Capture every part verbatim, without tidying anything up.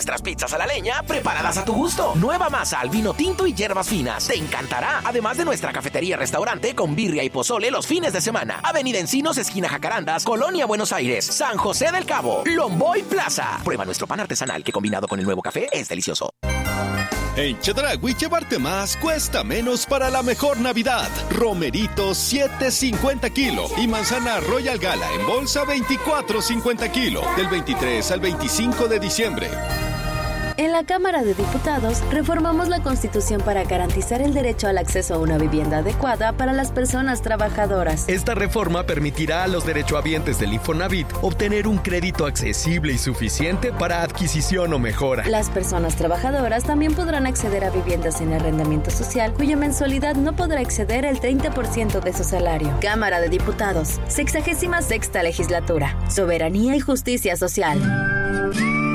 nuestras pizzas a la leña preparadas a tu gusto. Nueva masa al vino tinto y hierbas finas. Te encantará. Además de nuestra cafetería-restaurante con birria y pozole los fines de semana. Avenida Encinos, esquina Jacarandas, Colonia Buenos Aires, San José del Cabo, Lomboy Plaza. Prueba nuestro pan artesanal que combinado con el nuevo café es delicioso. En Chedraui, llevarte más cuesta menos para la mejor Navidad. Romerito siete cincuenta kilo y manzana Royal Gala en bolsa veinticuatro cincuenta kilo del veintitrés al veinticinco de diciembre. En la Cámara de Diputados, reformamos la Constitución para garantizar el derecho al acceso a una vivienda adecuada para las personas trabajadoras. Esta reforma permitirá a los derechohabientes del Infonavit obtener un crédito accesible y suficiente para adquisición o mejora. Las personas trabajadoras también podrán acceder a viviendas en arrendamiento social, cuya mensualidad no podrá exceder el treinta por ciento de su salario. Cámara de Diputados, sexagésima sexta legislatura. Soberanía y justicia social.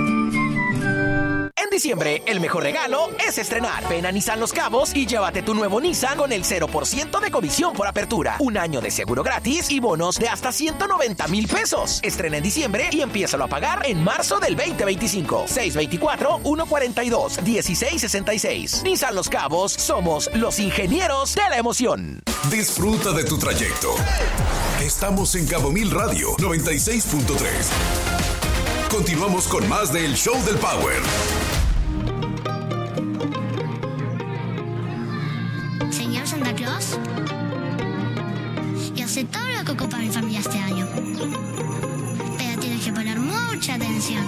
En diciembre, el mejor regalo es estrenar. Ven a Nissan Los Cabos y llévate tu nuevo Nissan con el cero por ciento de comisión por apertura, un año de seguro gratis y bonos de hasta ciento noventa mil pesos. Estrena en diciembre y empiézalo a pagar en marzo del veinte veinticinco. seis veinticuatro, uno cuarenta y dos, dieciséis sesenta y seis. Nissan Los Cabos, somos los ingenieros de la emoción. Disfruta de tu trayecto. Estamos en Cabo Mil Radio noventa y seis punto tres. Continuamos con más del Show del Power. Señor Santa Claus, yo sé todo lo que ocupa mi familia este año, pero tienes que poner mucha atención.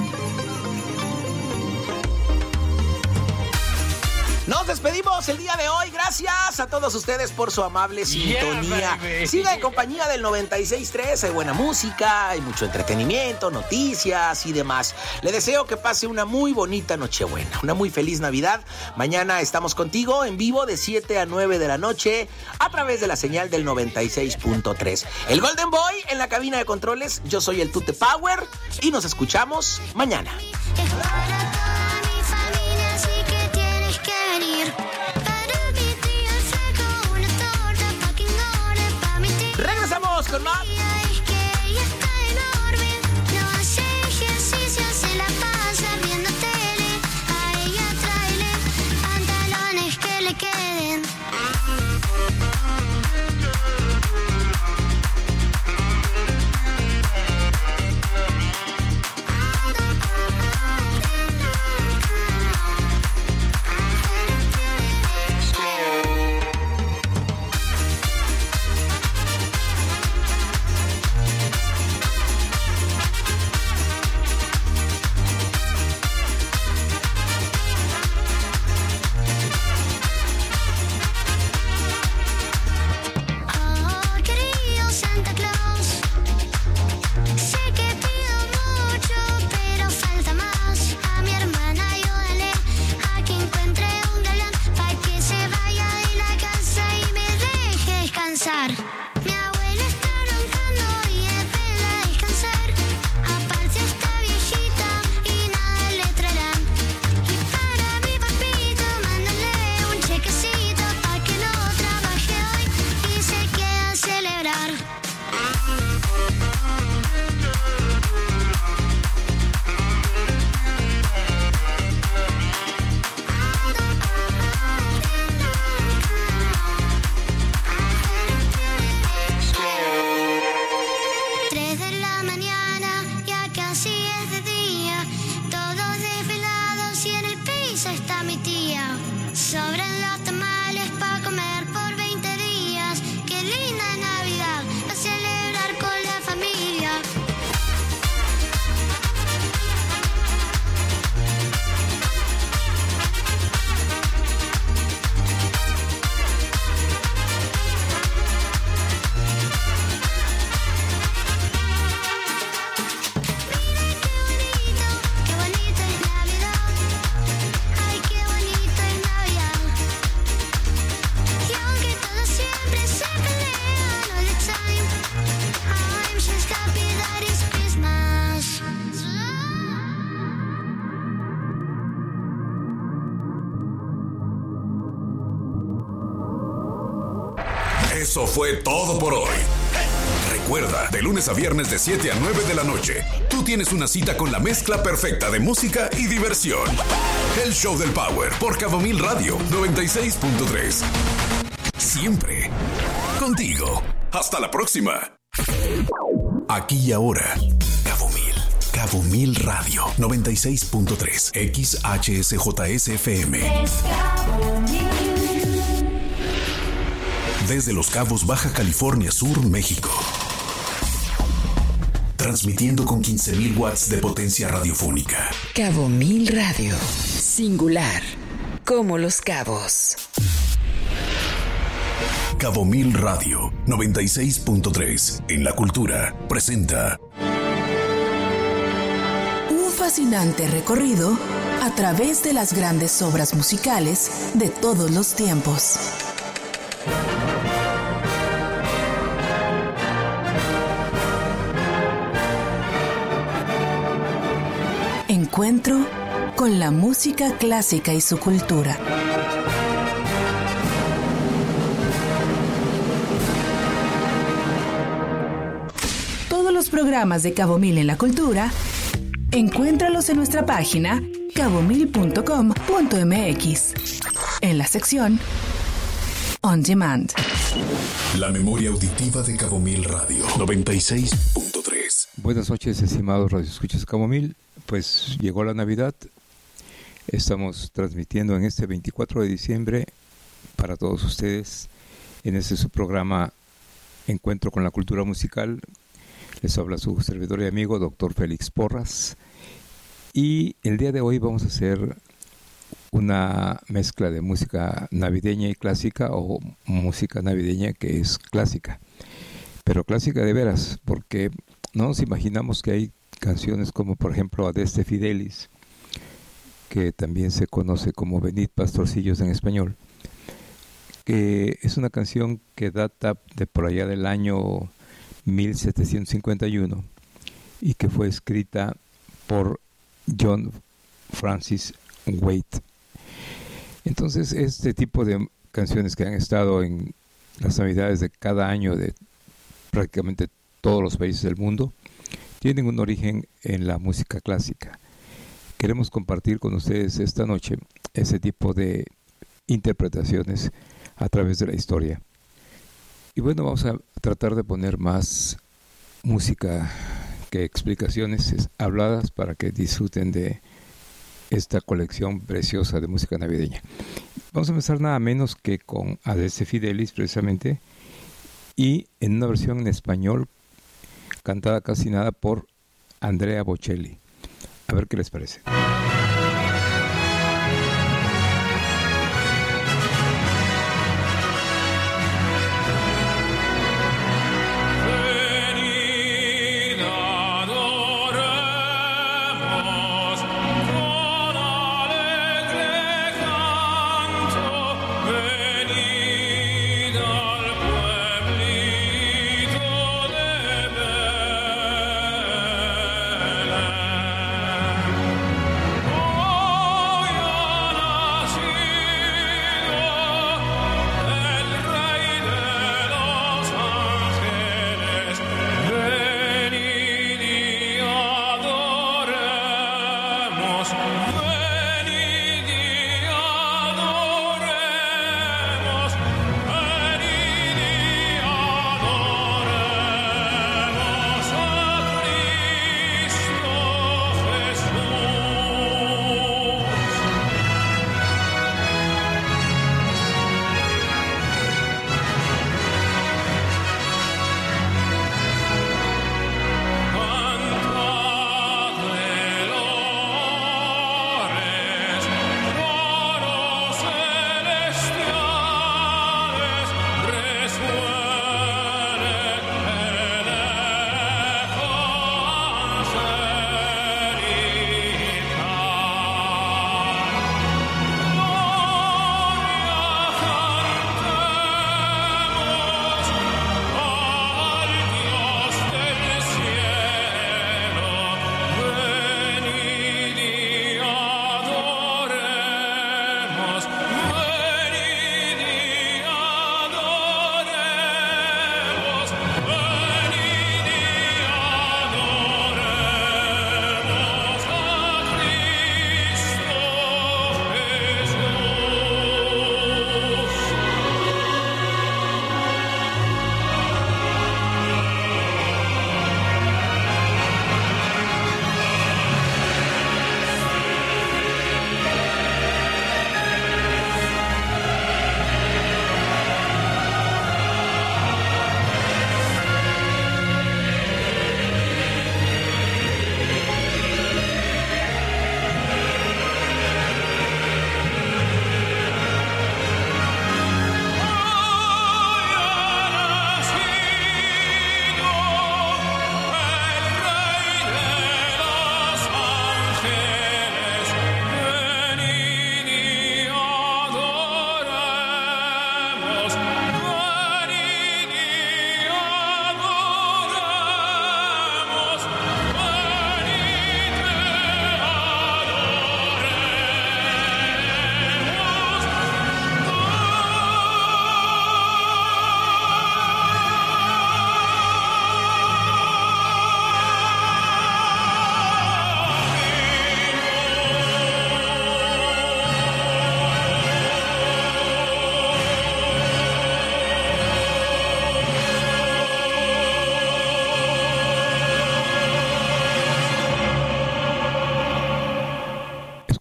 Nos despedimos el día de hoy. Gracias a todos ustedes por su amable sintonía. Yeah, siga en compañía del noventa y seis punto tres. Hay buena música, hay mucho entretenimiento, noticias y demás. Le deseo que pase una muy bonita Nochebuena, una muy feliz Navidad. Mañana estamos contigo en vivo de siete a nueve de la noche a través de la señal del noventa y seis punto tres. El Golden Boy en la cabina de controles. Yo soy el Tute Power y nos escuchamos mañana. Regresamos con más. Eso fue todo por hoy. Recuerda, de lunes a viernes de siete a nueve de la noche, tú tienes una cita con la mezcla perfecta de música y diversión. El Show del Power por Cabo Mil Radio noventa y seis punto tres. Siempre contigo. Hasta la próxima. Aquí y ahora, Cabo Mil. Cabo Mil Radio noventa y seis punto tres. X H S J S F M. Desde Los Cabos, Baja California Sur, México. Transmitiendo con quince mil watts de potencia radiofónica. Cabo Mil Radio. Singular. Como Los Cabos. Cabo Mil Radio noventa y seis punto tres. En la cultura presenta un fascinante recorrido a través de las grandes obras musicales de todos los tiempos. Encuentro con la música clásica y su cultura. Todos los programas de Cabo Mil en la cultura, encuéntralos en nuestra página cabo mil punto com punto m x, en la sección On Demand. La memoria auditiva de Cabo Mil Radio noventa y seis punto tres. Buenas noches, estimados radioescuchas de Cabo Mil. Pues llegó la Navidad. Estamos transmitiendo en este veinticuatro de diciembre para todos ustedes en este su programa Encuentro con la Cultura Musical. Les habla su servidor y amigo, doctor Félix Porras. Y el día de hoy vamos a hacer una mezcla de música navideña y clásica, o música navideña que es clásica. Pero clásica de veras, porque no nos imaginamos que hay canciones como, por ejemplo, Adeste Fidelis, que también se conoce como Venid Pastorcillos en español, que es una canción que data de por allá del año mil setecientos cincuenta y uno y que fue escrita por John Francis Waite. Entonces, este tipo de canciones que han estado en las navidades de cada año de prácticamente todos los países del mundo tienen un origen en la música clásica. Queremos compartir con ustedes esta noche ese tipo de interpretaciones a través de la historia. Y bueno, vamos a tratar de poner más música que explicaciones habladas para que disfruten de esta colección preciosa de música navideña. Vamos a empezar nada menos que con Adeste Fidelis, precisamente, y en una versión en español cantada casi nada por Andrea Bocelli. A ver qué les parece. Thank you.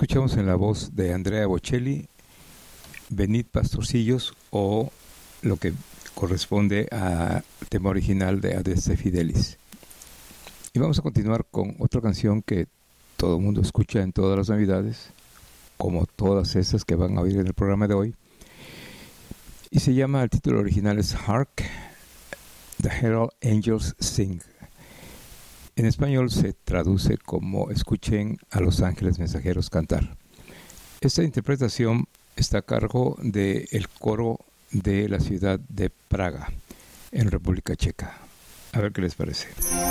escuchamos en la voz de Andrea Bocelli, Venid Pastorcillos, o lo que corresponde al tema original de Adeste Fidelis. Y vamos a continuar con otra canción que todo el mundo escucha en todas las Navidades, como todas esas que van a oír en el programa de hoy. Y se llama, el título original es Hark, The Herald Angels Sing. En español se traduce como Escuchen a los ángeles mensajeros cantar. Esta interpretación está a cargo del coro de la ciudad de Praga, en República Checa. A ver qué les parece.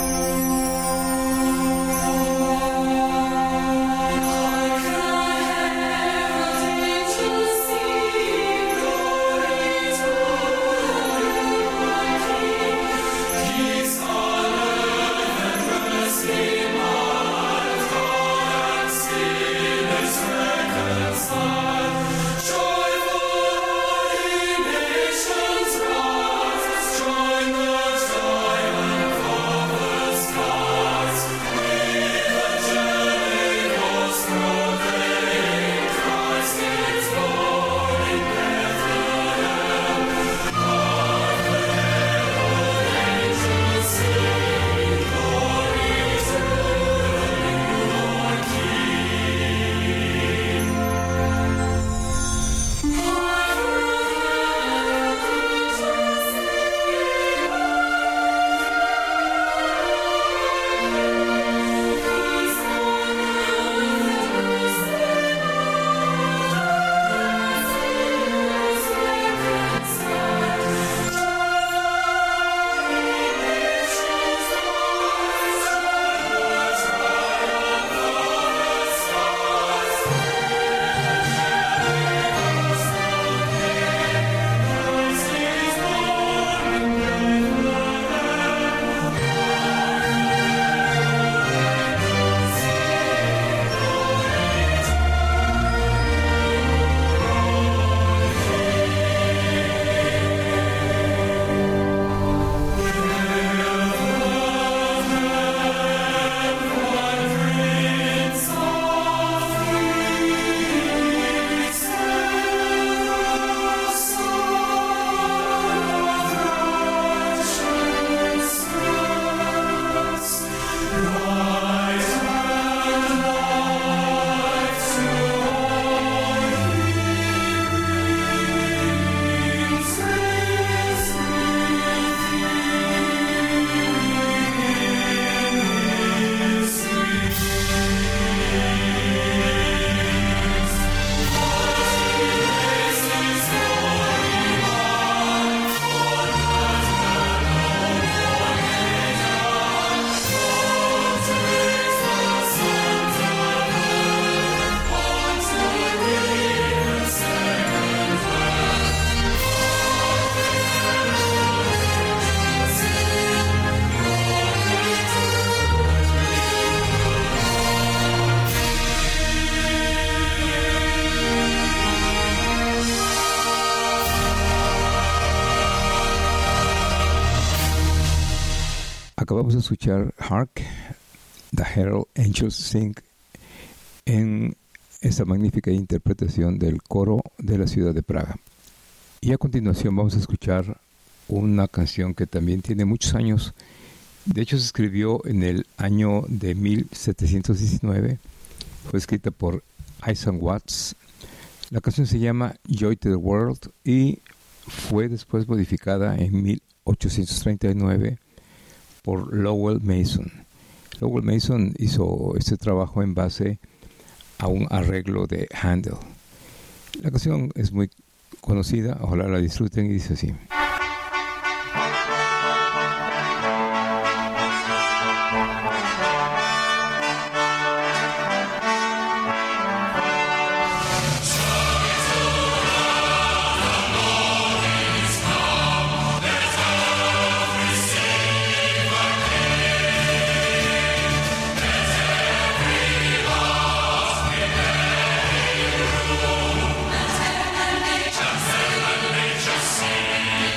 Acabamos de escuchar Hark, The Herald Angels Sing, en esta magnífica interpretación del coro de la ciudad de Praga. Y a continuación vamos a escuchar una canción que también tiene muchos años. De hecho, se escribió en el año de mil setecientos diecinueve. Fue escrita por Isaac Watts. La canción se llama Joy to the World y fue después modificada en mil ochocientos treinta y nueve por Lowell Mason. Lowell Mason hizo este trabajo en base a un arreglo de Handel. La canción es muy conocida, ojalá la disfruten, y dice así. Just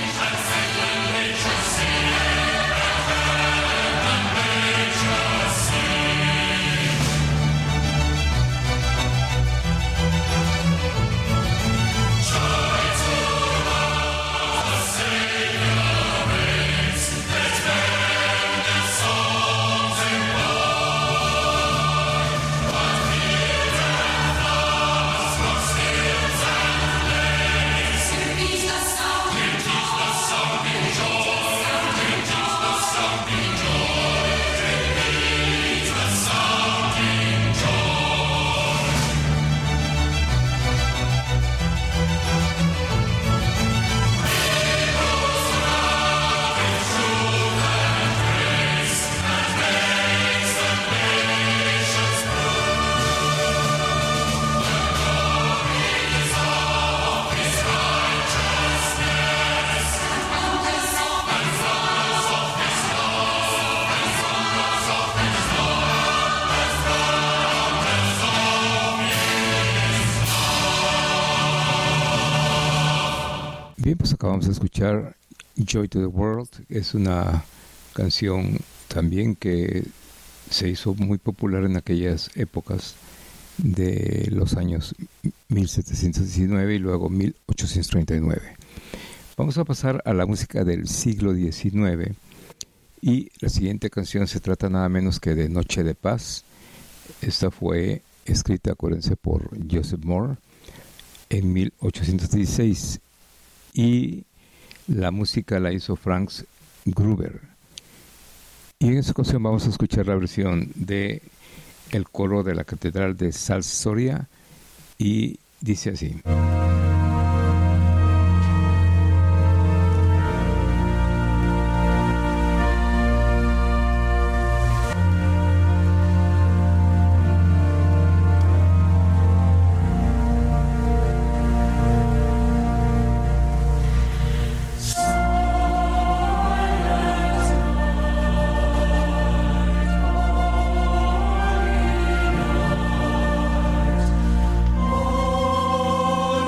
Bien, pues acabamos de escuchar Joy to the World. Es una canción también que se hizo muy popular en aquellas épocas de los años mil setecientos diecinueve y luego mil ochocientos treinta y nueve. Vamos a pasar a la música del siglo diecinueve y la siguiente canción se trata nada menos que de Noche de Paz. Esta fue escrita, acuérdense, por Joseph Moore en mil ochocientos dieciséis y la música la hizo Frank Gruber. Y en esta ocasión vamos a escuchar la versión de el coro de la Catedral de Salsoria y dice así. Oh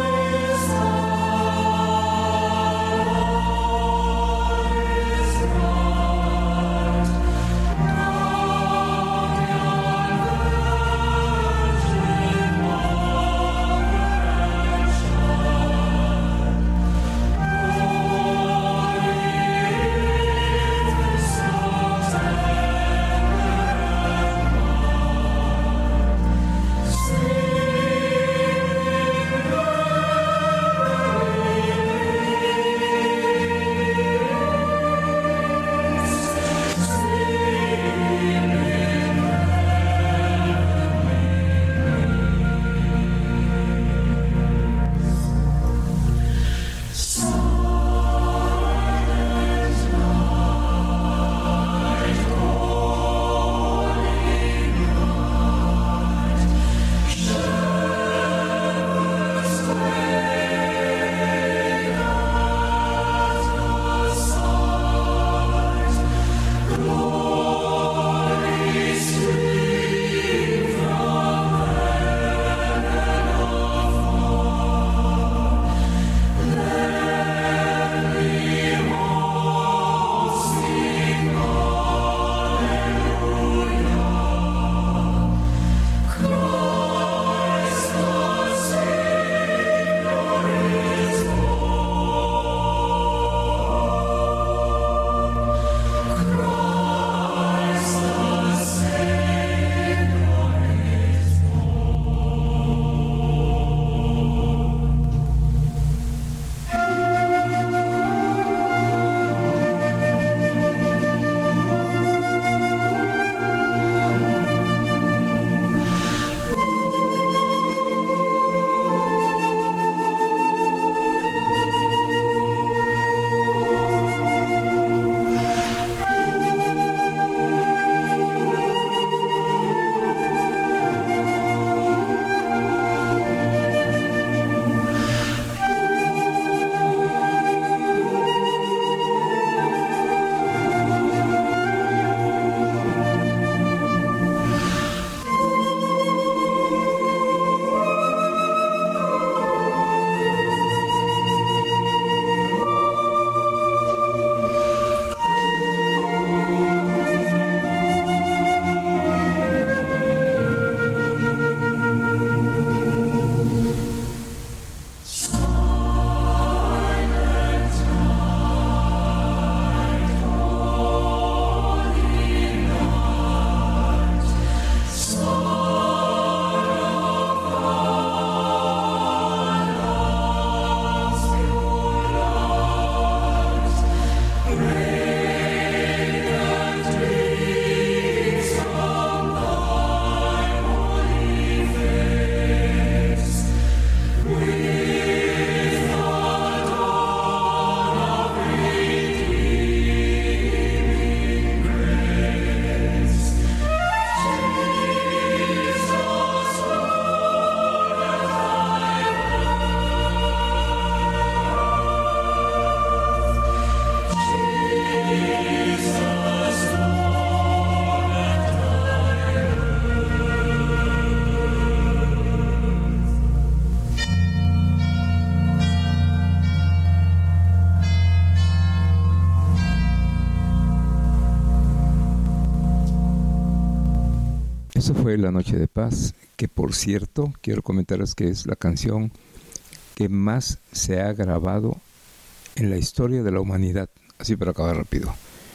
Eso fue La Noche de Paz, que por cierto, quiero comentarles que es la canción que más se ha grabado en la historia de la humanidad. Así para acabar rápido.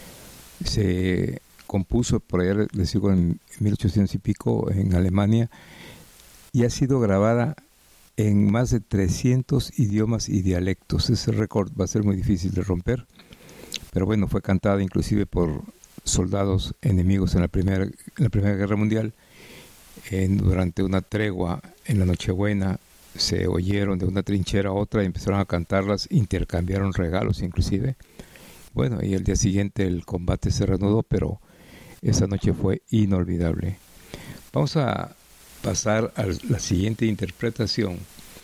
Se compuso por allá, les digo, en mil ochocientos y pico en Alemania, y ha sido grabada en más de trescientos idiomas y dialectos. Ese récord va a ser muy difícil de romper, pero bueno, fue cantada inclusive por soldados enemigos en la primera, en la primera Guerra Mundial. En, durante una tregua en la Nochebuena se oyeron de una trinchera a otra y empezaron a cantarlas, intercambiaron regalos inclusive. Bueno, y el día siguiente el combate se reanudó, pero esa noche fue inolvidable. Vamos a pasar a la siguiente interpretación,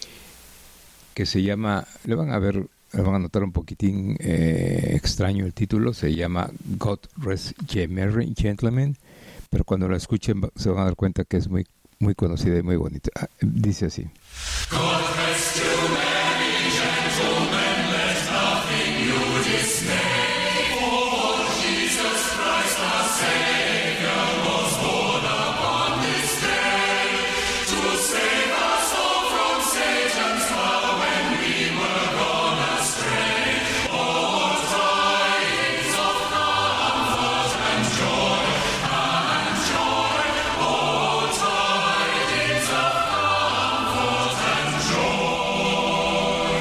que se llama, le van a ver, le van a notar un poquitín eh, extraño el título, se llama God Rest Ye Merry Gentlemen, pero cuando la escuchen se van a dar cuenta que es muy, muy conocida y muy bonita. Ah, dice así. God rest you merry gentlemen, let nothing you dismay, for Jesus Christ our Savior was born upon this day, to save us all from Satan's power when we were gone astray. Oh, tidings of comfort and joy, and joy, oh, tidings of comfort and joy,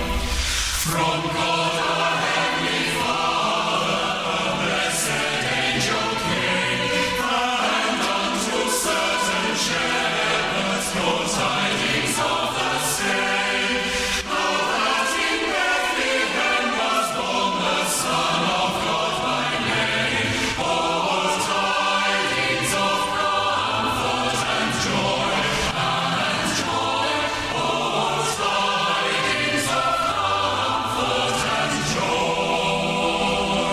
from God our Heavenly Father, a blessed angel came, and unto certain shepherds brought tidings of the same, how that in Bethlehem was born the Son of God by name. Oh, tidings of comfort and joy, and joy, oh, tidings of comfort and joy.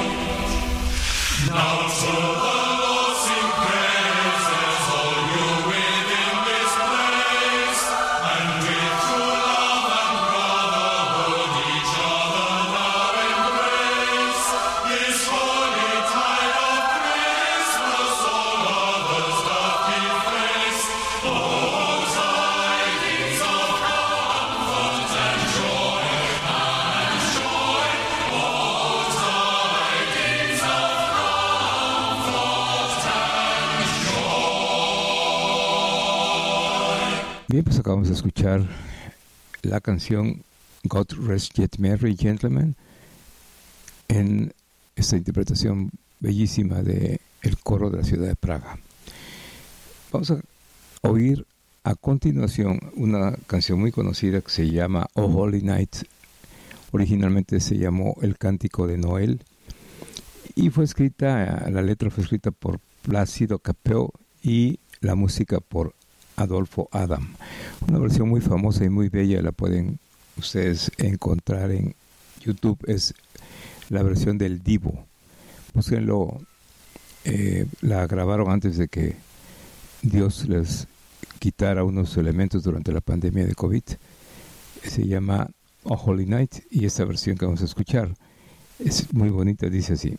Now to the Lord sing praises, all you within this place, and with true love and brotherhood each other now embrace. This holy tide of Christmas all others doth give place. Oh, tidings of comfort and joy, and joy, oh, tidings of comfort and joy. Bien, pues acabamos de escuchar la canción God Rest Ye Merry Gentlemen en esta interpretación bellísima de el coro de la ciudad de Praga. Vamos a oír a continuación una canción muy conocida que se llama Oh Holy Night. Originalmente se llamó El Cántico de Noel y fue escrita, la letra fue escrita por Plácido Cappeau y la música por Adolfo Adam. Una versión muy famosa y muy bella, la pueden ustedes encontrar en YouTube, es la versión del Divo. Búsquenlo, eh, la grabaron antes de que Dios les quitara unos elementos durante la pandemia de COVID. Se llama Oh Holy Night y esta versión que vamos a escuchar es muy bonita, dice así.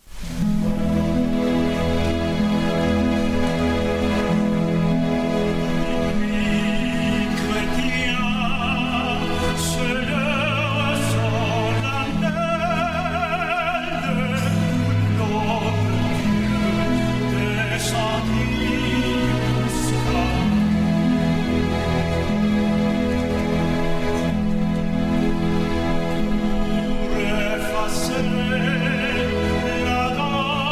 La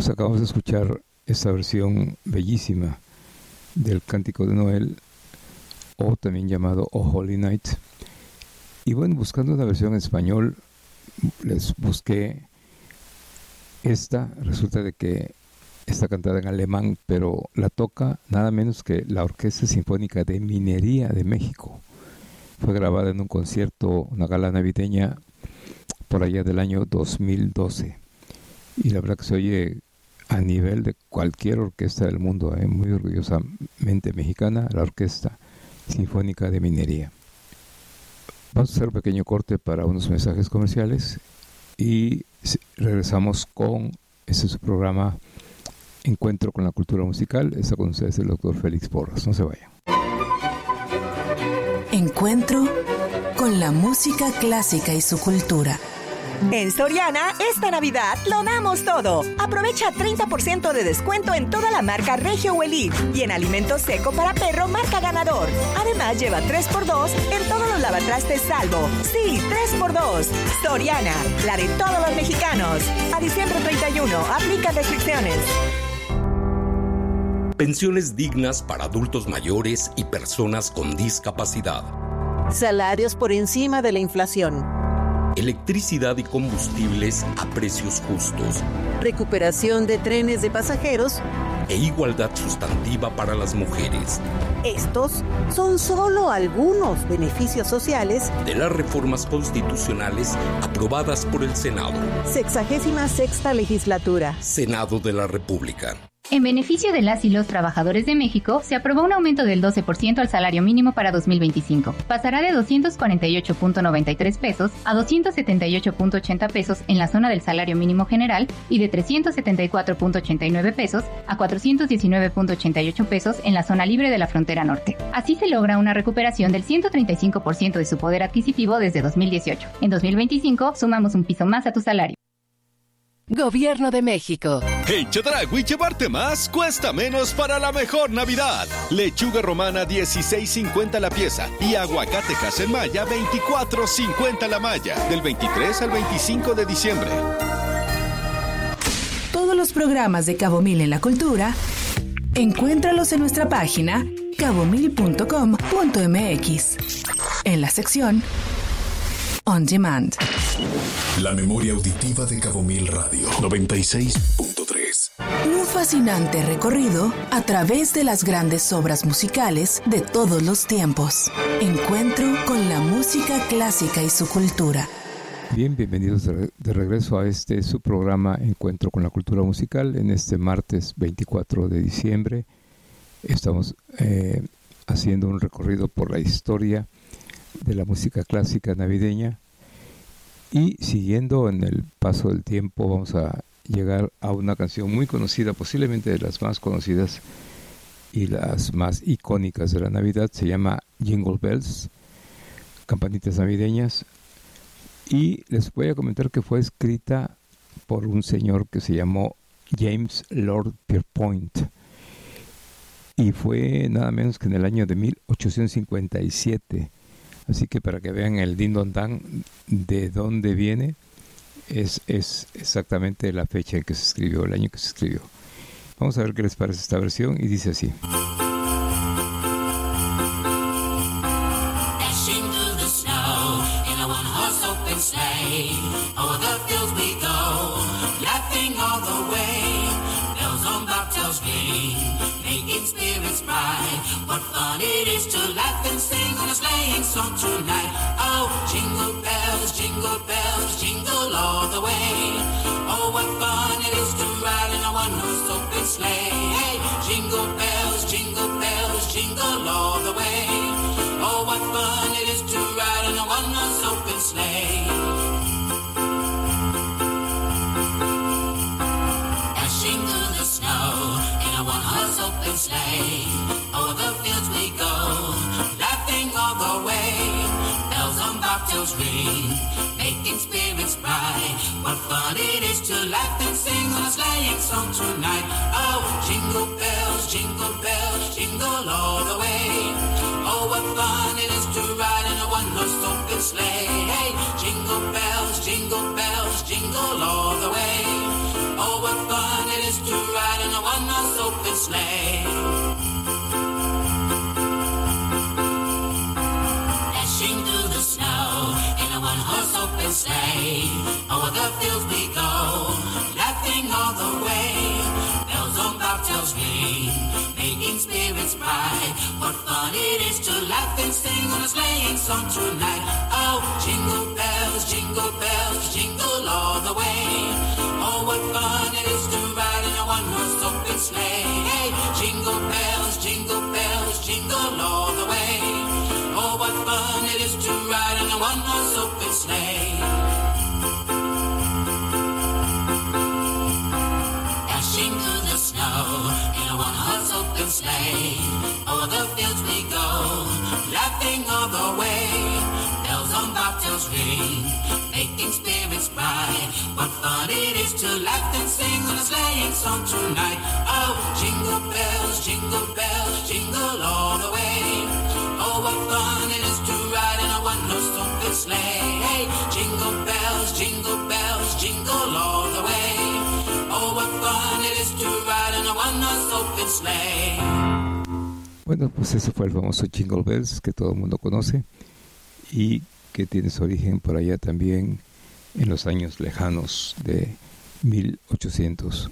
Pues acabamos de escuchar esta versión bellísima del Cántico de Noel, o también llamado O Holy Night. Y bueno, buscando una versión en español, les busqué esta. Resulta de que está cantada en alemán, pero la toca nada menos que la Orquesta Sinfónica de Minería de México. Fue grabada en un concierto, una gala navideña, por allá del año dos mil doce. Y la verdad que se oye a nivel de cualquier orquesta del mundo, ¿eh? Muy orgullosamente mexicana, la Orquesta Sinfónica de Minería. Vamos a hacer un pequeño corte para unos mensajes comerciales y regresamos con este su programa Encuentro con la Cultura Musical. Está con ustedes el doctor Félix Porras. No se vayan. Encuentro con la música clásica y su cultura. En Soriana, esta Navidad lo damos todo. Aprovecha treinta por ciento de descuento en toda la marca Regio o Elite y en alimento seco para perro marca Ganador. Además, lleva tres por dos en todos los lavatrastes Salvo. Sí, tres por dos. Soriana, la de todos los mexicanos. A diciembre treinta y uno, aplica restricciones. Pensiones dignas para adultos mayores y personas con discapacidad. Salarios por encima de la inflación. Electricidad y combustibles a precios justos. Recuperación de trenes de pasajeros. E igualdad sustantiva para las mujeres. Estos son solo algunos beneficios sociales de las reformas constitucionales aprobadas por el Senado. Sexagésima sexta legislatura. Senado de la República. En beneficio de las y los trabajadores de México, se aprobó un aumento del doce por ciento al salario mínimo para dos mil veinticinco. Pasará de doscientos cuarenta y ocho punto noventa y tres pesos a doscientos setenta y ocho punto ochenta pesos en la zona del salario mínimo general y de trescientos setenta y cuatro punto ochenta y nueve pesos a cuatrocientos diecinueve punto ochenta y ocho pesos en la zona libre de la frontera norte. Así se logra una recuperación del ciento treinta y cinco por ciento de su poder adquisitivo desde dos mil dieciocho. En dos mil veinticinco, sumamos un piso más a tu salario. Gobierno de México. En Chedraui, llevarte más cuesta menos para la mejor Navidad. Lechuga romana dieciséis cincuenta la pieza y aguacate Haselmaya veinticuatro cincuenta la malla. Del veintitrés al veinticinco de diciembre. Todos los programas de Cabo Mil en la cultura, encuéntralos en nuestra página cabo mil punto com punto m x. En la sección On Demand. La memoria auditiva de Cabo Mil Radio noventa y seis punto tres. Un fascinante recorrido a través de las grandes obras musicales de todos los tiempos. Encuentro con la música clásica y su cultura. Bien, bienvenidos de, de regreso a este su programa Encuentro con la Cultura Musical. En este martes veinticuatro de diciembre estamos eh, haciendo un recorrido por la historia de la música clásica navideña. Y siguiendo en el paso del tiempo, vamos a llegar a una canción muy conocida, posiblemente de las más conocidas y las más icónicas de la Navidad. Se llama Jingle Bells, campanitas navideñas. Y les voy a comentar que fue escrita por un señor que se llamó James Lord Pierpont. Y fue nada menos que en el año de mil ochocientos cincuenta y siete. Así que para que vean el din don dan de dónde viene, es, es exactamente la fecha en que se escribió, el año que se escribió. Vamos a ver qué les parece esta versión y dice así. Spirits bright, what fun it is to laugh and sing on a sleighing song tonight. Oh, jingle bells, jingle bells, jingle all the way. Oh, what fun it is to ride in a one-horse open sleigh. Hey, jingle bells, jingle bells, jingle all the way. Oh, what fun it is to ride in a one-horse open sleigh. Dashing through the snow in a one-horse open sleigh. Over the fields we go, laughing all the way. Bells on bobtails ring, making spirits bright. What fun it is to laugh and sing on a sleighing song tonight. Oh, jingle bells, jingle bells, jingle all the way. Oh, what fun it is to ride in a one-horse open sleigh. Hey, jingle bells, jingle bells, jingle all the way. Oh, what fun it is to one-horse open sleigh. Dashing through the snow in a one-horse open sleigh. Over the fields we go, laughing all the way. Bells on bobtails ring, making spirits bright. What fun it is to laugh and sing on a sleighing song tonight. Oh, jingle bells, jingle bells, jingle all the way. Oh, what fun it is to ride in a one-horse open sleigh. Hey, jingle bells, jingle bells, jingle all the way. Oh, what fun it is to ride in a one-horse open sleigh. Dashing through the snow in a one-horse open sleigh. Over the fields we go, laughing all the way. Bells on bobtails ring, making spirits bright. What fun it is to laugh and sing on a sleighing song tonight. Oh, jingle bells, jingle bells, jingle all the way. Oh, what fun it is to ride in a one-horse open sleigh. Hey, jingle bells, jingle bells, jingle all the way. Oh, what fun it is to ride in a one-horse open sleigh. Bueno, pues ese fue el famoso Jingle Bells que todo el mundo conoce y que tiene su origen por allá también en los años lejanos de mil ochocientos.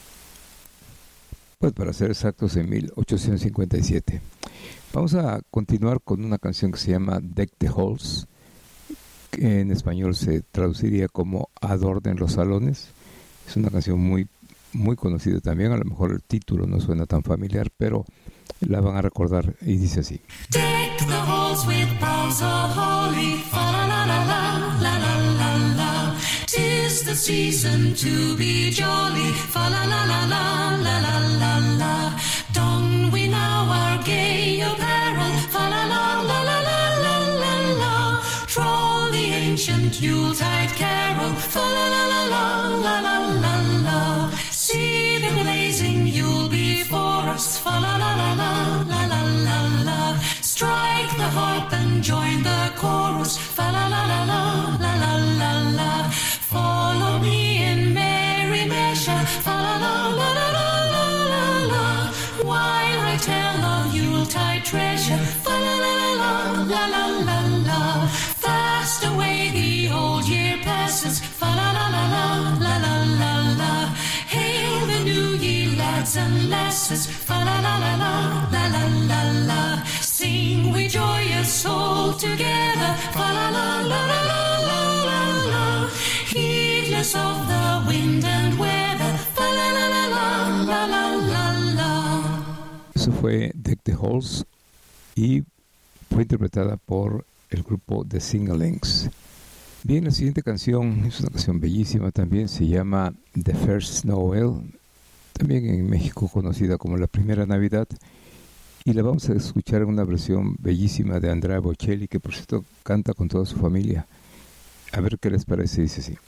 Pues para ser exactos, en mil ochocientos cincuenta y siete. Vamos a continuar con una canción que se llama Deck the Halls, que en español se traduciría como Adornen los salones. Es una canción muy, muy conocida también. A lo mejor el título no suena tan familiar, pero la van a recordar y dice así. Deck the halls with boughs of holly, fa la la la la la la la. 'Tis the season to be jolly, fa la la la la la la la la. Don we now our gay apparel, fa la la la la la la la la. Troll the ancient Yuletide carol, fa la la la la la la la la. See the blazing Yule before us, fa la la la la la la la la. Strike the harp and join the chorus, fa la la la la la la la la. Follow me in merry measure, fa la la la la la la la la. While I tell of Yuletide treasure, fa la la la la la la la. Fast away the old year passes, fa la la la la la la la la. Hail the new year, lads and lasses, fa la la la la la la la la. Sing we joyous all together, fa la la la la la la la la. Heedless of the wind and weather, fa la la la la la la la la. Eso fue Deck the Halls y fue interpretada por el grupo The Singalings. Bien, la siguiente canción es una canción bellísima también, se llama The First Noel, también en México conocida como La Primera Navidad, y la vamos a escuchar en una versión bellísima de Andrea Bocelli, que por cierto canta con toda su familia. A ver qué les parece, dice así.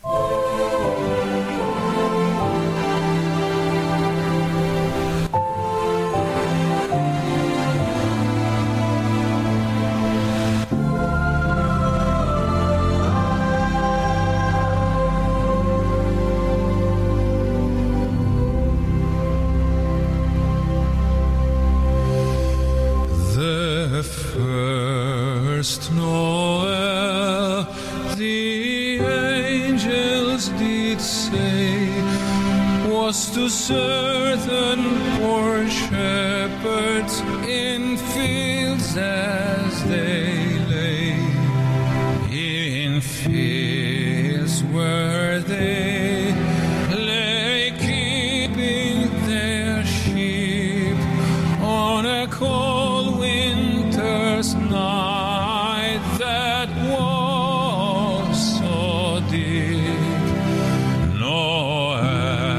First Noel, the angels did say, was to certain poor shepherds in fields as they lay, in fields where they lay keeping their sheep on a cold winter's night that was so deep. Noel,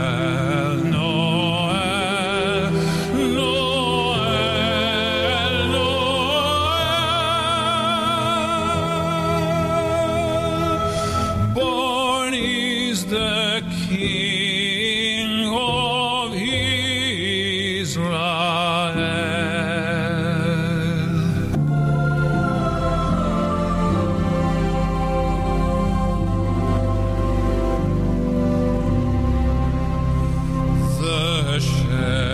Noel, Noel, Noel. Born is the King of Israel. The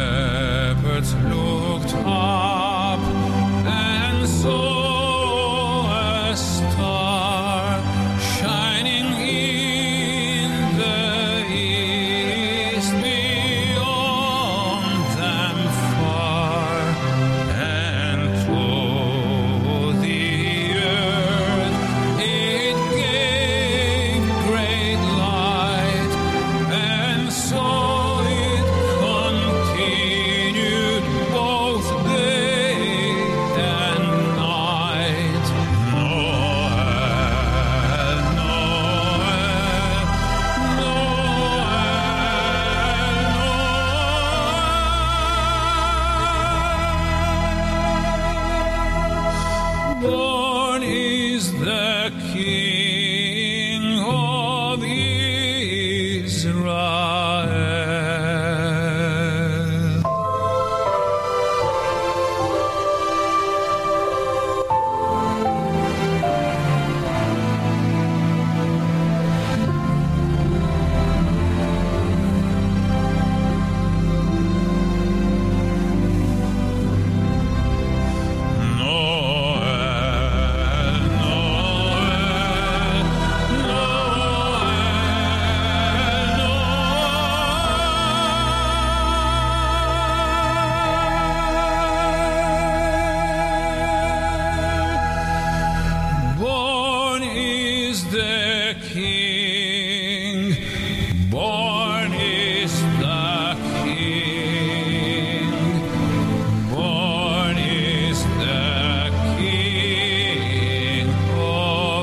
earth looked up and saw a star shining in the east beyond them far, and to the earth it gave great light, and so it continued both day and night. Noel, Noel, Noel. Born is the King of Israel. Born is the King, born is the King, born is the King of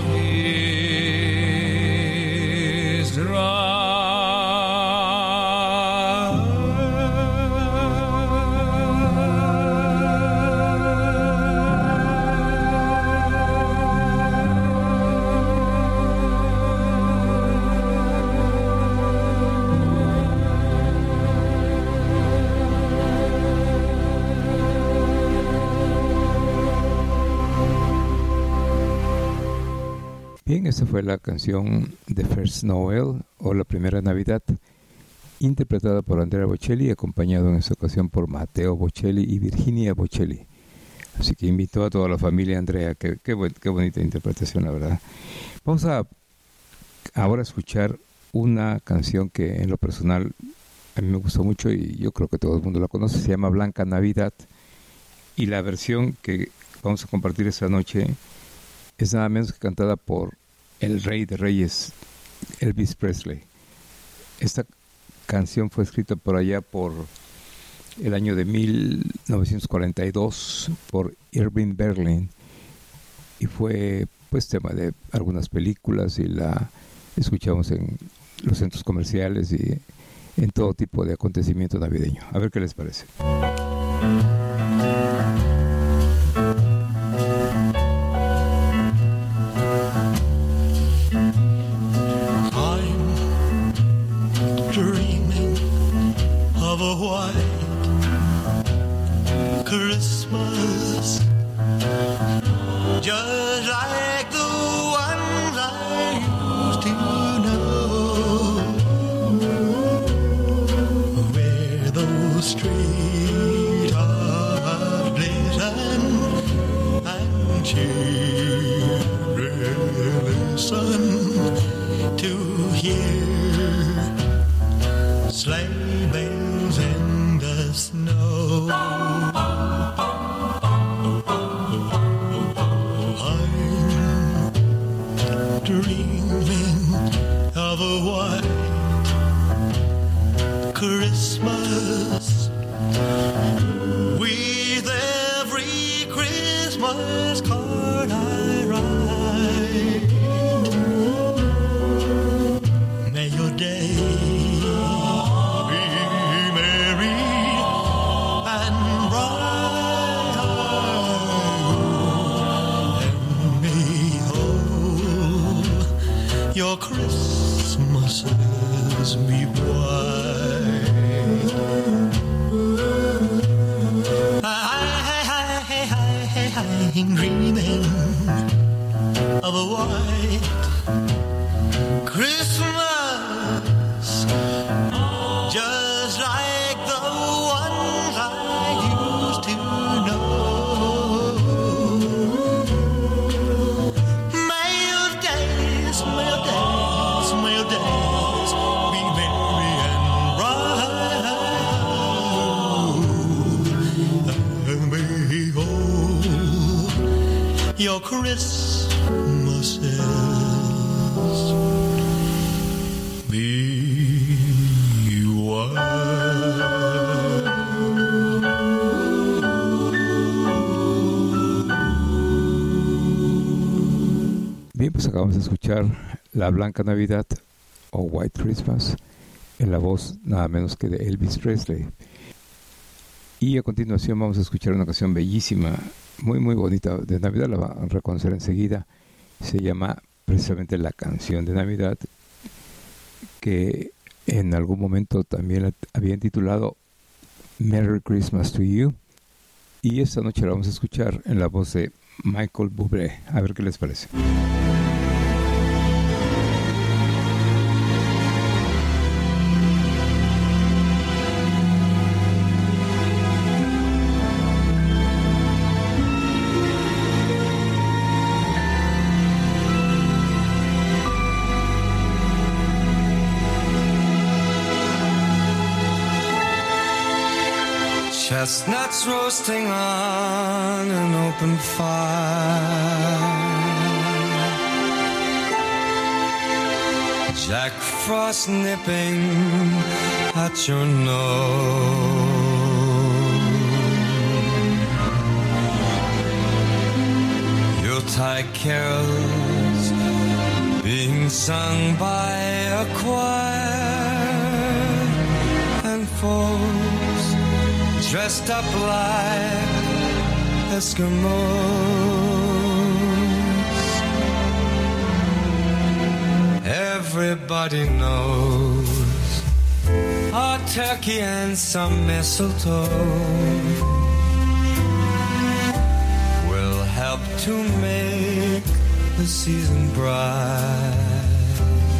Bien, esa fue la canción The First Noel, o La Primera Navidad, interpretada por Andrea Bocelli, acompañado en esta ocasión por Matteo Bocelli y Virginia Bocelli. Así que invito a toda la familia, Andrea. Qué, qué, buen- qué bonita interpretación, la verdad. Vamos a ahora escuchar una canción que en lo personal a mí me gustó mucho y yo creo que todo el mundo la conoce. Se llama Blanca Navidad, y la versión que vamos a compartir esta noche es nada menos que cantada por el rey de reyes, Elvis Presley. Esta canción fue escrita por allá por el año de mil novecientos cuarenta y dos por Irving Berlin, y fue pues tema de algunas películas, y la escuchamos en los centros comerciales y en todo tipo de acontecimiento navideño. A ver qué les parece. Dreaming of a white Christmas, just like the ones I used to know, where those streets are glisten and children listen to hear sleigh bells in the snow. I'm dreaming of a white Christmas, with every Christmas card I write. May your day your Christmases be bright. I'm dreaming of a white Christmas, just like the ones I your Christmases. Be wild. Bien, pues acabamos de escuchar La Blanca Navidad o White Christmas en la voz nada menos que de Elvis Presley. Y a continuación vamos a escuchar una canción bellísima, muy muy bonita de Navidad, la van a reconocer enseguida. Se llama precisamente La Canción de Navidad, que en algún momento también la habían titulado Merry Christmas to You. Y esta noche la vamos a escuchar en la voz de Michael Bublé. A ver qué les parece. Chestnuts roasting on an open fire, Jack Frost nipping at your nose, Yuletide carols being sung by a choir, and folks dressed up like Eskimos. Everybody knows a turkey and some mistletoe will help to make the season bright.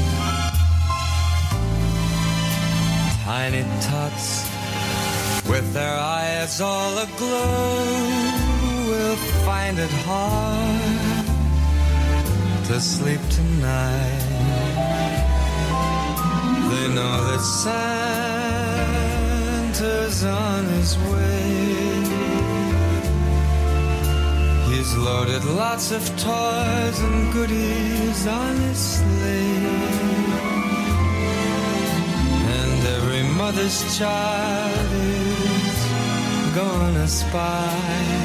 Tiny tots with their eyes all aglow will find it hard to sleep tonight. They know that Santa's on his way. He's loaded lots of toys and goodies on his sleigh. Every mother's child is gonna spy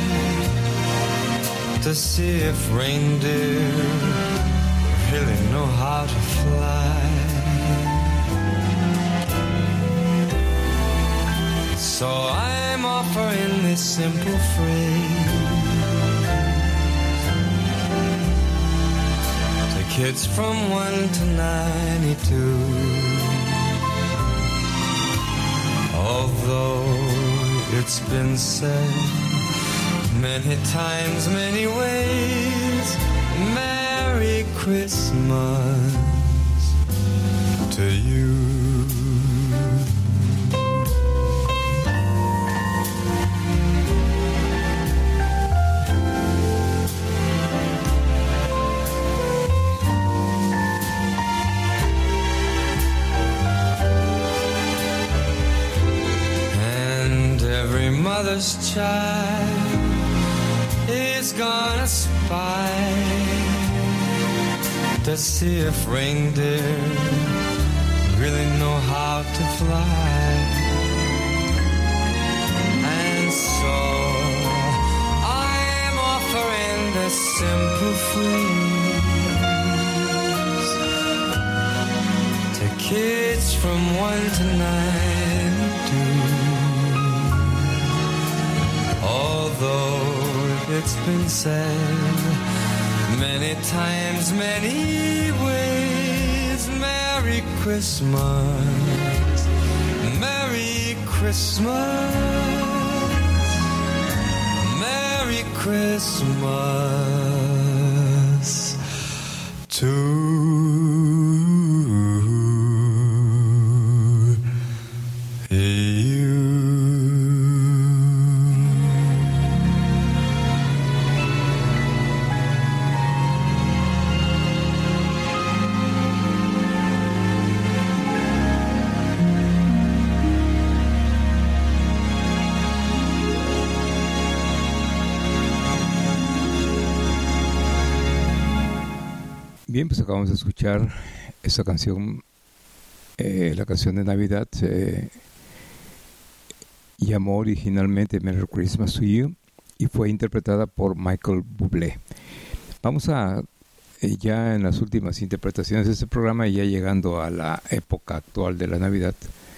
to see if reindeer really know how to fly. So I'm offering this simple phrase to kids from one to ninety-two. Although it's been said many times, many ways, Merry Christmas to you. Mother's child is gonna spy to see if reindeer really know how to fly. And so I'm offering this simple phrase to kids from one to ninety-two. Although it's been said many times, many ways, Merry Christmas, Merry Christmas, Merry Christmas to you. Bien, pues acabamos de escuchar esta canción, eh, la canción de Navidad, se llamó originalmente Merry Christmas to You y fue interpretada por Michael Bublé. Vamos a, eh, ya en las últimas interpretaciones de este programa, ya llegando a la época actual de la Navidad,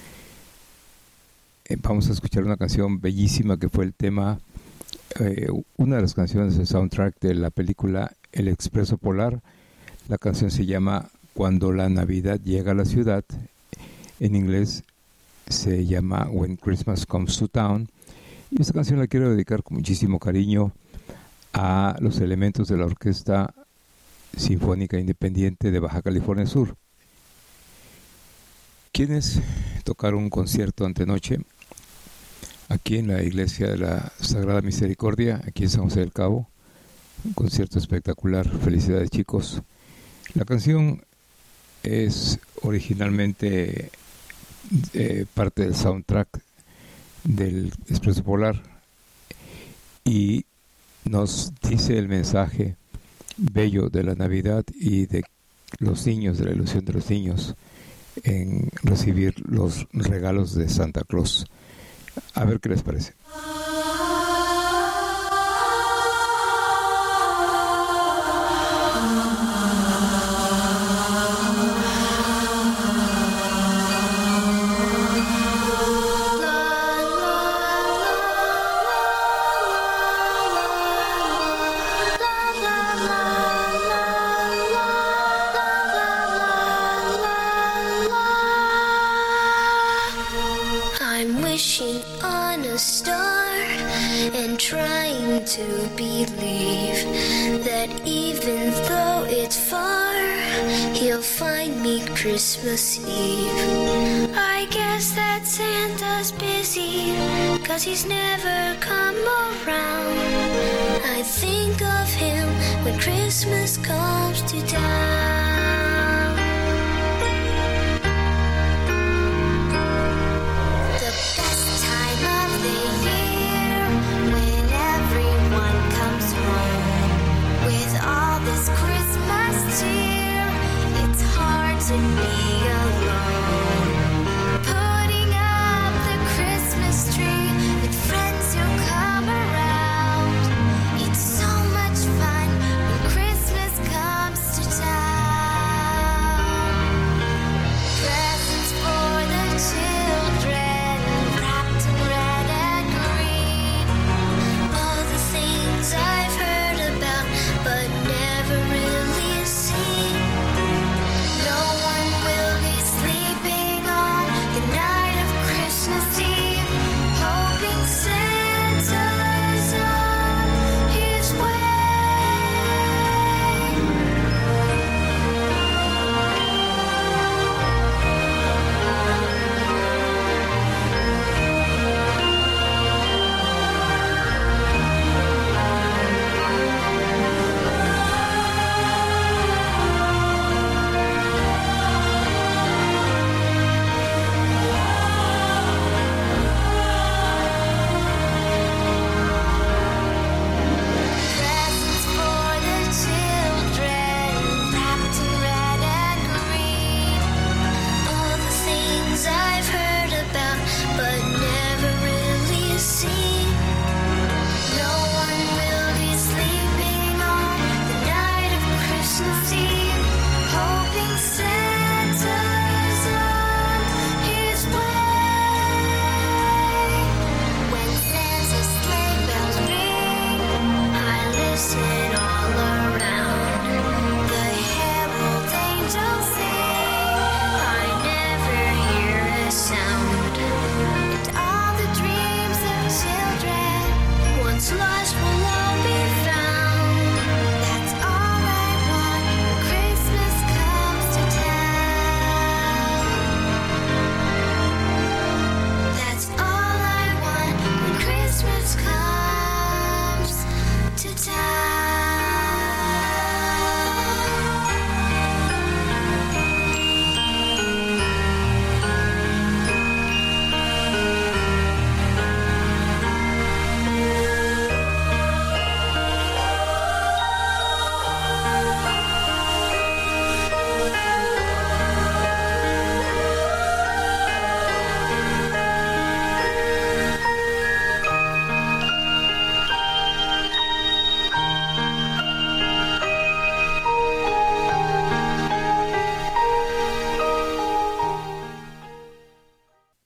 eh, vamos a escuchar una canción bellísima que fue el tema, eh, una de las canciones del soundtrack de la película El Expreso Polar. La canción se llama Cuando la Navidad llega a la ciudad. En inglés se llama When Christmas Comes to Town. Y esta canción la quiero dedicar con muchísimo cariño a los elementos de la Orquesta Sinfónica Independiente de Baja California Sur, quienes tocaron un concierto antenoche aquí en la iglesia de la Sagrada Misericordia, aquí en San José del Cabo. Un concierto espectacular. Felicidades, chicos. La canción es originalmente eh, parte del soundtrack del Expreso Polar y nos dice el mensaje bello de la Navidad y de los niños, de la ilusión de los niños en recibir los regalos de Santa Claus. A ver qué les parece. To believe that even though it's far, he'll find me Christmas Eve. I guess that Santa's busy, 'cause he's never come around. I think of him when Christmas comes to town. The best time of the year, when everyone comes home with all this Christmas cheer, it's hard to be alone. Putting up the Christmas tree with friends who come around. It's so much fun when Christmas comes to town. Presents for the children, wrapped in red and green. All the things I've heard about but never really seen. No one will be sleeping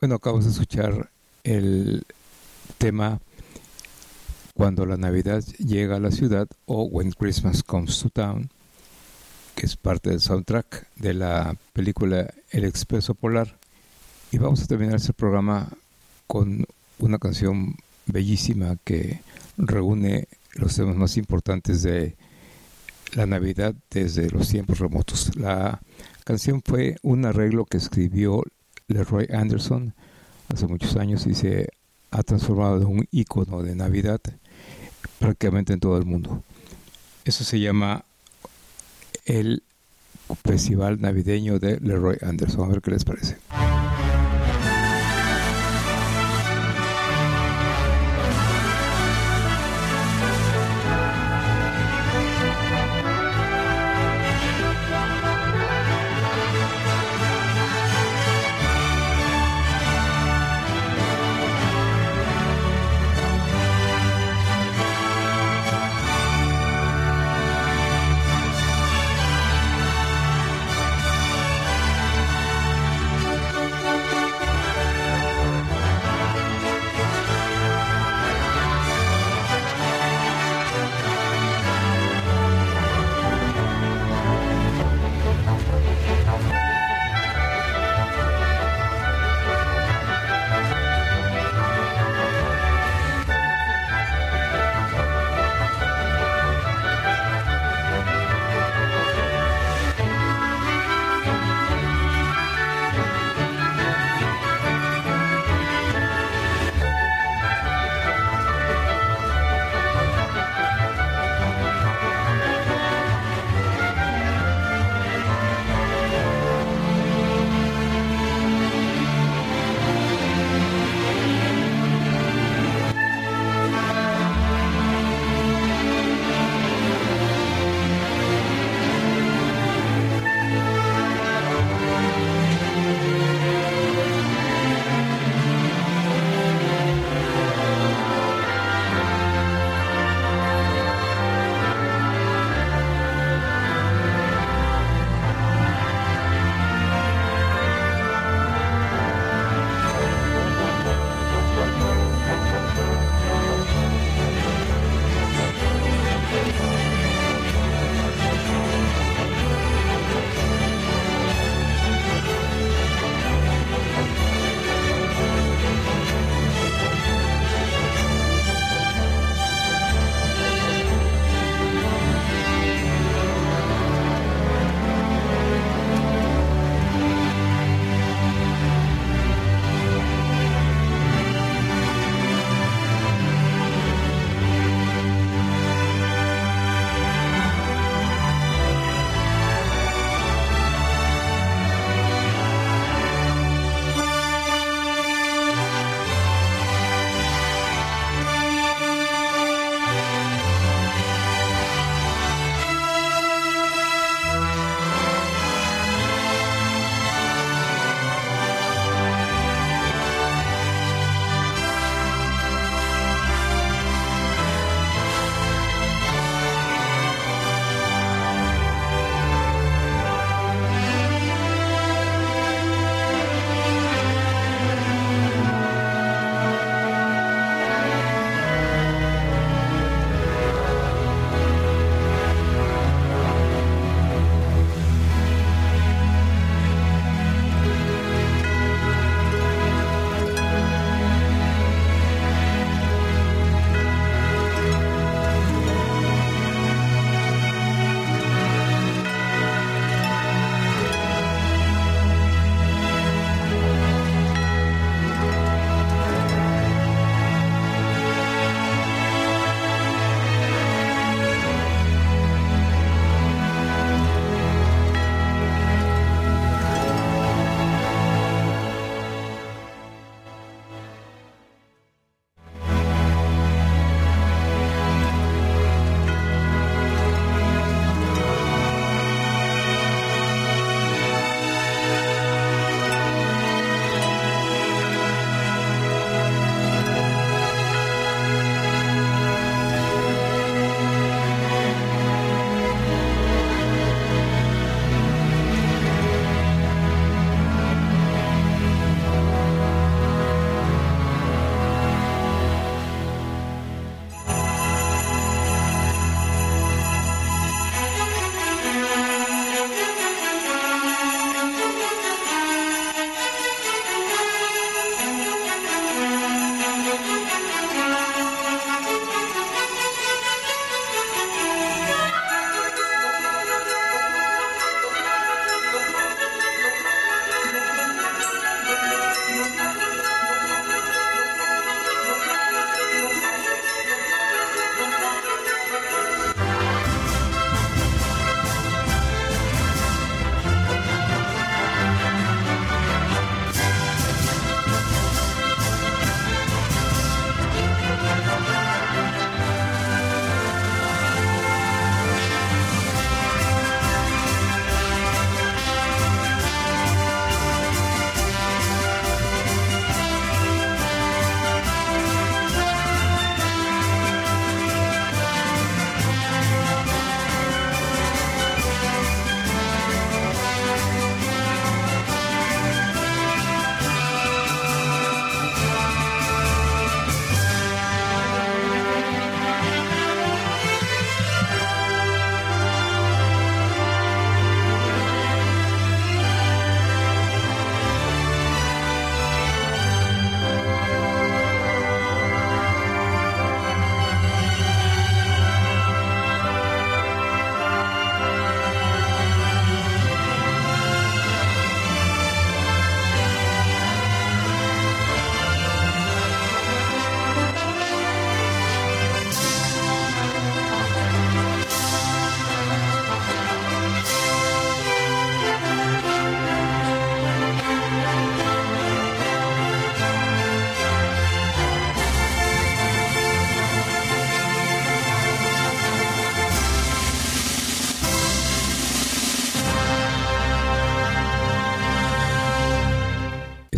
Bueno, acabamos de escuchar el tema Cuando la Navidad llega a la ciudad, o When Christmas Comes to Town, que es parte del soundtrack de la película El Expreso Polar. Y vamos a terminar este programa con una canción bellísima que reúne los temas más importantes de la Navidad desde los tiempos remotos. La canción fue un arreglo que escribió Leroy Anderson hace muchos años y se ha transformado en un ícono de Navidad prácticamente en todo el mundo. Eso se llama el Festival Navideño de Leroy Anderson. A ver qué les parece.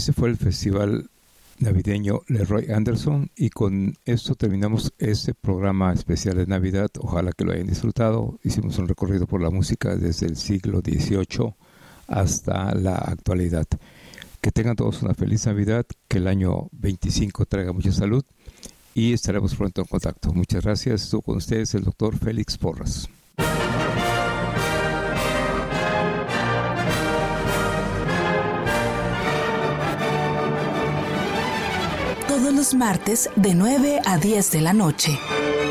Ese fue el festival navideño Leroy Anderson, y con esto terminamos este programa especial de Navidad. Ojalá que lo hayan disfrutado. Hicimos un recorrido por la música desde el siglo dieciocho hasta la actualidad. Que tengan todos una feliz Navidad, que el año veinticinco traiga mucha salud, y estaremos pronto en contacto. Muchas gracias. Estuvo con ustedes el doctor Félix Porras. Todos los martes de nueve a diez de la noche.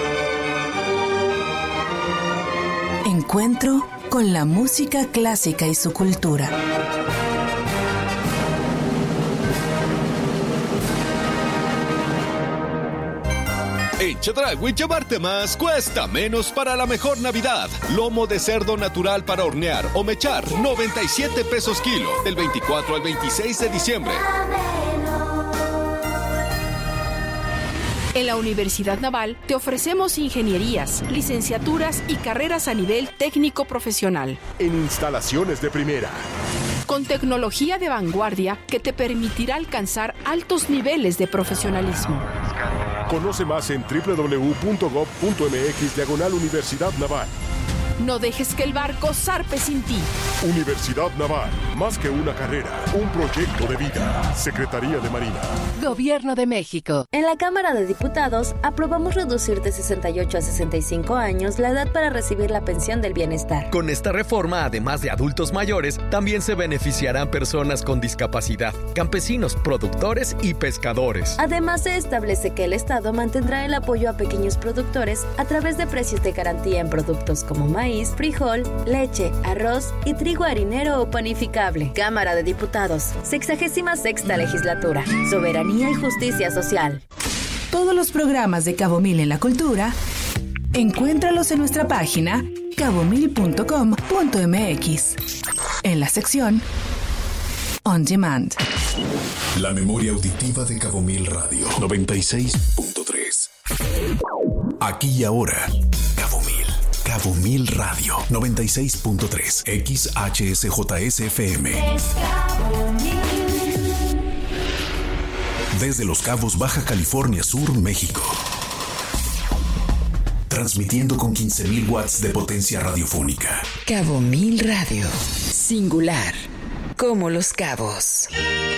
Encuentro con la música clásica y su cultura. En Chedraui, llevarte más cuesta menos para la mejor Navidad. Lomo de cerdo natural para hornear o mechar, noventa y siete pesos kilo, del veinticuatro al veintiséis de diciembre. En la Universidad Naval te ofrecemos ingenierías, licenciaturas y carreras a nivel técnico profesional. En instalaciones de primera. Con tecnología de vanguardia que te permitirá alcanzar altos niveles de profesionalismo. Conoce más en doble u doble u doble u punto gob punto eme equis diagonal Universidad Naval. No dejes que el barco zarpe sin ti. Universidad Naval, más que una carrera, un proyecto de vida. Secretaría de Marina. Gobierno de México. En la Cámara de Diputados aprobamos reducir de sesenta y ocho a sesenta y cinco años la edad para recibir la pensión del bienestar. Con esta reforma, además de adultos mayores, también se beneficiarán personas con discapacidad, campesinos, productores y pescadores. Además, se establece que el Estado mantendrá el apoyo a pequeños productores a través de precios de garantía en productos como maíz, maíz, frijol, leche, arroz y trigo harinero o panificable. Cámara de Diputados, sexagésima sexta legislatura. Soberanía y justicia social. Todos los programas de Cabo Mil en la cultura, encuéntralos en nuestra página cabo mil punto com punto eme equis, en la sección On Demand. La memoria auditiva de Cabo Mil Radio noventa y seis punto tres. Aquí y ahora, Cabo Mil. Cabo Mil Radio noventa y seis punto tres. X H S J S F M. Desde Los Cabos, Baja California Sur, México. Transmitiendo con quince mil watts de potencia radiofónica. Cabo Mil Radio. Singular. Como Los Cabos.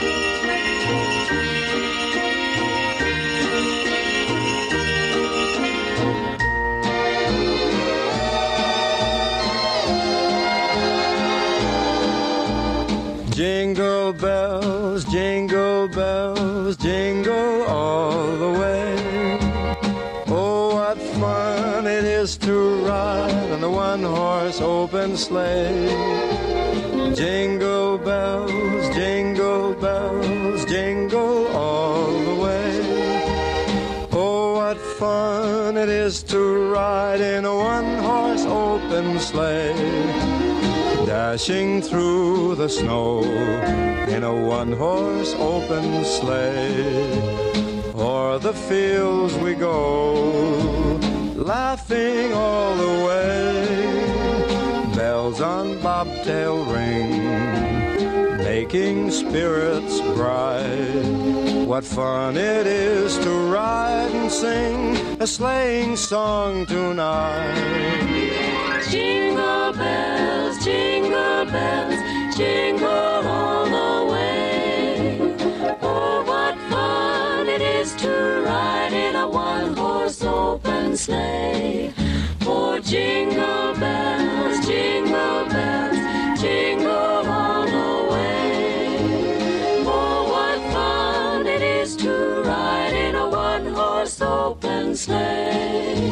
Jingle bells, jingle bells, jingle all the way. Oh, what fun it is to ride on the one-horse open sleigh. Jingle bells, jingle bells, jingle all the way. Oh, what fun it is to ride in a one-horse open sleigh. Dashing through the snow in a one-horse open sleigh. O'er the fields we go, laughing all the way. Bells on bobtail ring, making spirits bright. What fun it is to ride and sing a sleighing song tonight. Jingle bells, jingle bells, jingle all the way. Oh, what fun it is to ride in a one-horse open sleigh. Oh, jingle bells, jingle bells, jingle all the way. Oh, what fun it is to ride in a one-horse open sleigh.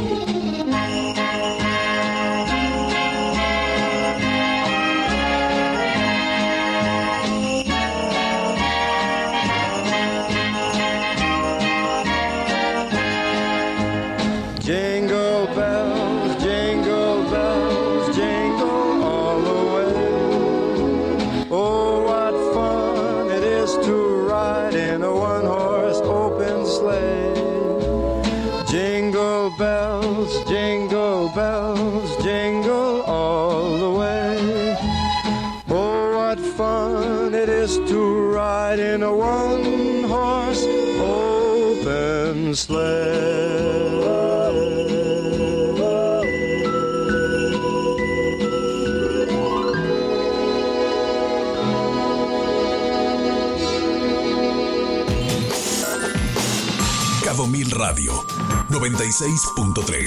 Jingle bells, jingle all the way. Oh, what fun it is is to ride in a one-horse open sleigh. Cabo Mil Radio noventa y seis punto tres.